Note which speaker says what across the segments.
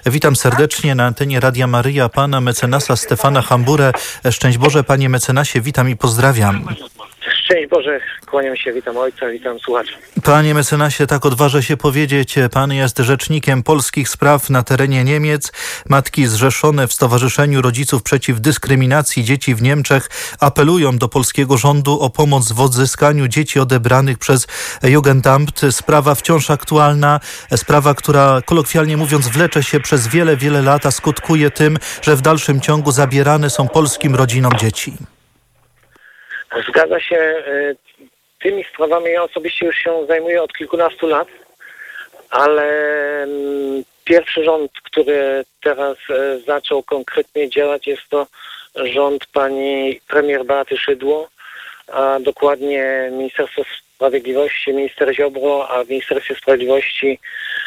Speaker 1: Witam serdecznie na antenie Radia Maryja pana mecenasa Stefana Hamburę. Szczęść Boże, panie mecenasie, witam i pozdrawiam.
Speaker 2: Szczęść Boże, kłaniam się, witam ojca, witam słuchaczy.
Speaker 1: Panie mecenasie, tak odważę się powiedzieć, pan jest rzecznikiem polskich spraw na terenie Niemiec. Matki zrzeszone w Stowarzyszeniu Rodziców Przeciw Dyskryminacji Dzieci w Niemczech apelują do polskiego rządu o pomoc w odzyskaniu dzieci odebranych przez Jugendamt. Sprawa wciąż aktualna, sprawa, która kolokwialnie mówiąc wlecze się przez wiele, wiele lat, a skutkuje tym, że w dalszym ciągu zabierane są polskim rodzinom dzieci.
Speaker 2: Zgadza się. Tymi sprawami ja osobiście już się zajmuję od kilkunastu lat, ale pierwszy rząd, który teraz zaczął konkretnie działać, jest to rząd pani premier Beaty Szydło, a dokładnie Ministerstwo Sprawiedliwości, minister Ziobro, a w Ministerstwie Sprawiedliwości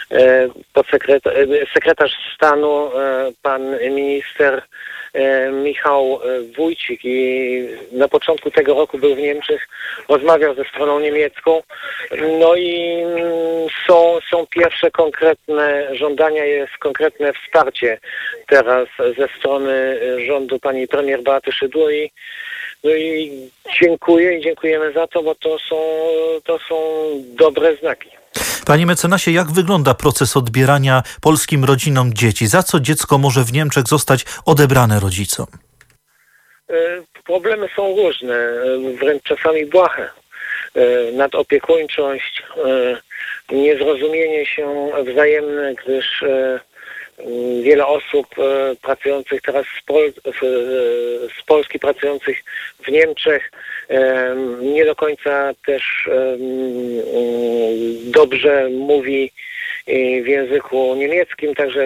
Speaker 2: sekretarz stanu, pan minister Michał Wójcik, i na początku tego roku był w Niemczech, rozmawiał ze stroną niemiecką, no i są pierwsze konkretne żądania, jest konkretne wsparcie teraz ze strony rządu pani premier Beaty Szydło i dziękujemy za to, bo to są dobre znaki.
Speaker 1: Panie mecenasie, jak wygląda proces odbierania polskim rodzinom dzieci? Za co dziecko może w Niemczech zostać odebrane rodzicom?
Speaker 2: Problemy są różne, wręcz czasami błahe. Nadopiekuńczość, niezrozumienie się wzajemne, gdyż wiele osób pracujących teraz z Polski, pracujących w Niemczech, nie do końca też dobrze mówi w języku niemieckim, także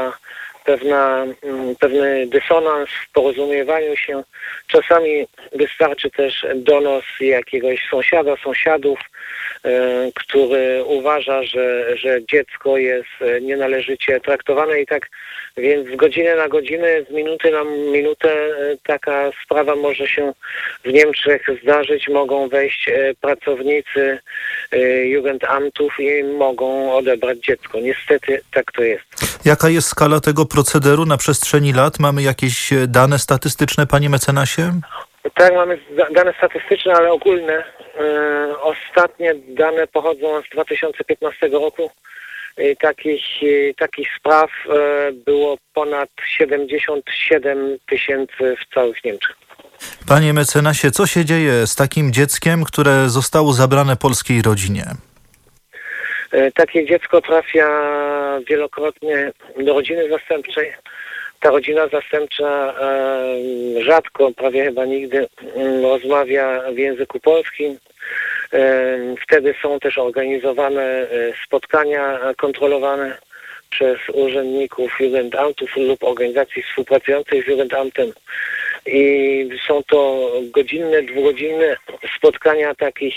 Speaker 2: pewny dysonans w porozumiewaniu się. Czasami wystarczy też donos jakiegoś sąsiadów, który uważa, że dziecko jest nienależycie traktowane, i tak więc z godziny na godzinę, z minuty na minutę taka sprawa może się w Niemczech zdarzyć. Mogą wejść pracownicy Jugendamtów i mogą odebrać dziecko. Niestety tak to jest.
Speaker 1: Jaka jest skala tego procederu na przestrzeni lat? Mamy jakieś dane statystyczne, panie mecenasie? Tak,
Speaker 2: mamy dane statystyczne, ale ogólne. Ostatnie dane pochodzą z 2015 roku. Takich spraw było ponad 77 tysięcy w całych Niemczech.
Speaker 1: Panie mecenasie, co się dzieje z takim dzieckiem, które zostało zabrane polskiej rodzinie?
Speaker 2: Takie dziecko trafia wielokrotnie do rodziny zastępczej. Ta rodzina zastępcza rzadko, prawie chyba nigdy rozmawia w języku polskim. Wtedy są też organizowane spotkania kontrolowane przez urzędników Jugendamtów lub organizacji współpracujących z Jugendamtem. I są to godzinne, dwugodzinne spotkania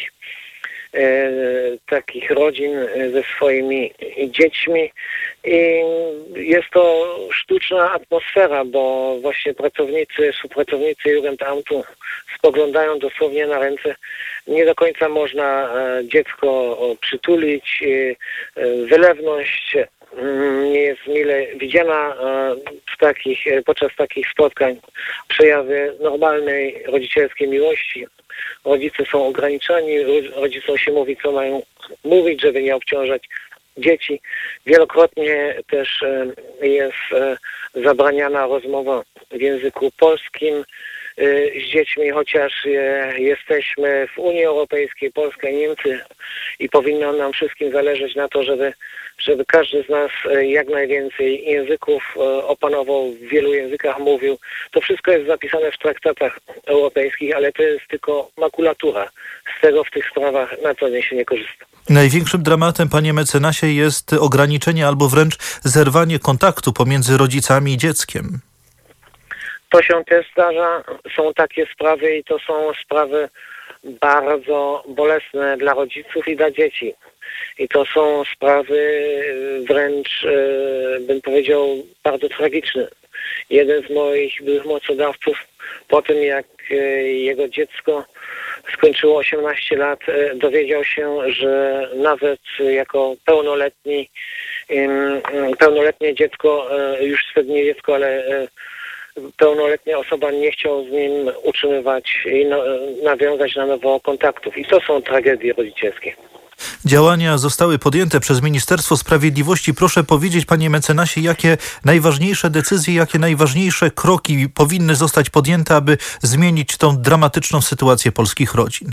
Speaker 2: takich rodzin ze swoimi dziećmi, i jest to sztuczna atmosfera, bo właśnie współpracownicy Jugendamtu spoglądają dosłownie na ręce. Nie do końca można dziecko przytulić. Wylewność nie jest mile widziana podczas takich spotkań. Przejawy normalnej rodzicielskiej miłości. Rodzice są ograniczani, rodzicom się mówi, co mają mówić, żeby nie obciążać dzieci. Wielokrotnie też jest zabraniana rozmowa w języku polskim z dziećmi, chociaż jesteśmy w Unii Europejskiej, Polska i Niemcy, i powinno nam wszystkim zależeć na to, żeby każdy z nas jak najwięcej języków opanował, w wielu językach mówił. To wszystko jest zapisane w traktatach europejskich, ale to jest tylko makulatura. Z tego w tych sprawach na co dzień się nie korzysta.
Speaker 1: Największym dramatem, panie mecenasie, jest ograniczenie albo wręcz zerwanie kontaktu pomiędzy rodzicami i dzieckiem.
Speaker 2: To się też zdarza. Są takie sprawy i to są sprawy bardzo bolesne dla rodziców i dla dzieci. I to są sprawy wręcz, bym powiedział, bardzo tragiczne. Jeden z moich byłych mocodawców, po tym jak jego dziecko skończyło 18 lat, dowiedział się, że nawet jako pełnoletni pełnoletnie dziecko, już wtedy nie dziecko, ale pełnoletnia osoba nie chciał z nim utrzymywać i nawiązać na nowo kontaktów. I to są tragedie rodzicielskie.
Speaker 1: Działania zostały podjęte przez Ministerstwo Sprawiedliwości. Proszę powiedzieć, panie mecenasie, jakie najważniejsze decyzje, jakie najważniejsze kroki powinny zostać podjęte, aby zmienić tą dramatyczną sytuację polskich rodzin?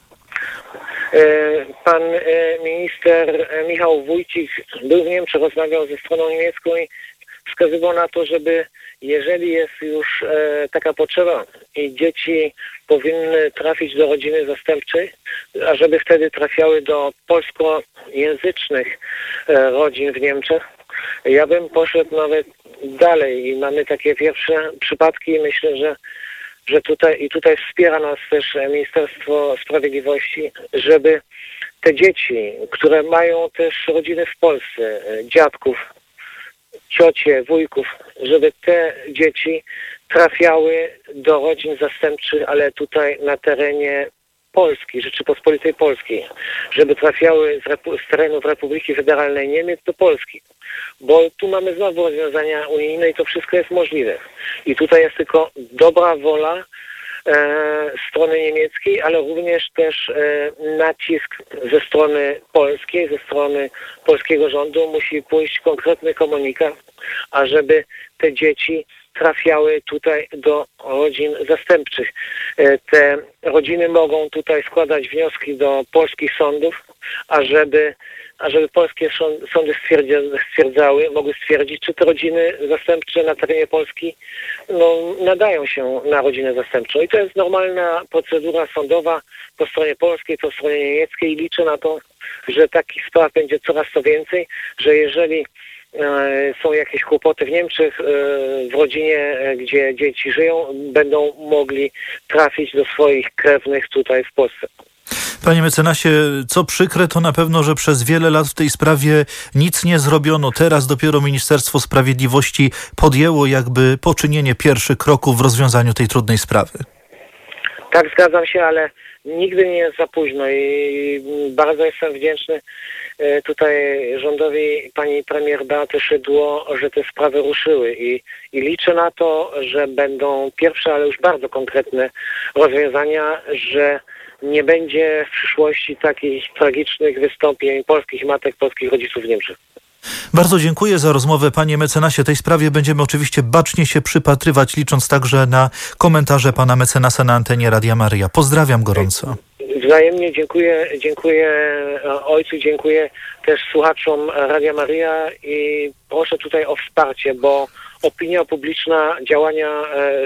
Speaker 2: Pan minister Michał Wójcik był w Niemczech, rozmawiał ze stroną niemiecką i wskazywał na to, żeby jeżeli jest już taka potrzeba i dzieci powinny trafić do rodziny zastępczej, a żeby wtedy trafiały do polskojęzycznych rodzin w Niemczech, ja bym poszedł nawet dalej i mamy takie pierwsze przypadki i myślę, że tutaj wspiera nas też Ministerstwo Sprawiedliwości, żeby te dzieci, które mają też rodziny w Polsce, dziadków, ciocie, wujków, żeby te dzieci trafiały do rodzin zastępczych, ale tutaj na terenie Polski, Rzeczypospolitej Polskiej, żeby trafiały z terenów Republiki Federalnej Niemiec do Polski, bo tu mamy znowu rozwiązania unijne i to wszystko jest możliwe. I tutaj jest tylko dobra wola strony niemieckiej, ale również też nacisk ze strony polskiej, ze strony polskiego rządu musi pójść konkretny komunikat, ażeby te dzieci trafiały tutaj do rodzin zastępczych. Te rodziny mogą tutaj składać wnioski do polskich sądów, ażeby polskie sądy mogły stwierdzić, czy te rodziny zastępcze na terenie Polski nadają się na rodzinę zastępczą. I to jest normalna procedura sądowa po stronie polskiej, po stronie niemieckiej i liczę na to, że takich spraw będzie coraz to więcej, że jeżeli są jakieś kłopoty w Niemczech, w rodzinie, gdzie dzieci żyją, będą mogli trafić do swoich krewnych tutaj w Polsce.
Speaker 1: Panie mecenasie, co przykre, to na pewno, że przez wiele lat w tej sprawie nic nie zrobiono. Teraz dopiero Ministerstwo Sprawiedliwości podjęło jakby poczynienie pierwszych kroków w rozwiązaniu tej trudnej sprawy.
Speaker 2: Tak, zgadzam się, ale nigdy nie jest za późno i bardzo jestem wdzięczny tutaj rządowi pani premier Beaty Szydło, że te sprawy ruszyły i liczę na to, że będą pierwsze, ale już bardzo konkretne rozwiązania, że nie będzie w przyszłości takich tragicznych wystąpień polskich matek, polskich rodziców w Niemczech.
Speaker 1: Bardzo dziękuję za rozmowę, panie mecenasie. Tej sprawie będziemy oczywiście bacznie się przypatrywać, licząc także na komentarze pana mecenasa na antenie Radia Maryja. Pozdrawiam gorąco.
Speaker 2: Wzajemnie dziękuję ojcu, dziękuję też słuchaczom Radia Maryja i proszę tutaj o wsparcie, bo opinia publiczna, działania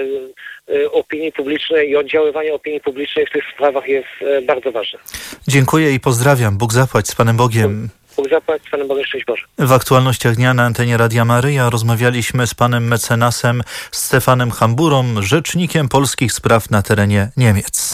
Speaker 2: opinii publicznej i oddziaływanie opinii publicznej w tych sprawach jest bardzo ważne.
Speaker 1: Dziękuję i pozdrawiam. Bóg zapłać, z Panem Bogiem.
Speaker 2: Bóg zapłać, z Panem Bogiem, szczęść Boże.
Speaker 1: W aktualnościach dnia na antenie Radia Maryja rozmawialiśmy z panem mecenasem Stefanem Hamburą, rzecznikiem polskich spraw na terenie Niemiec.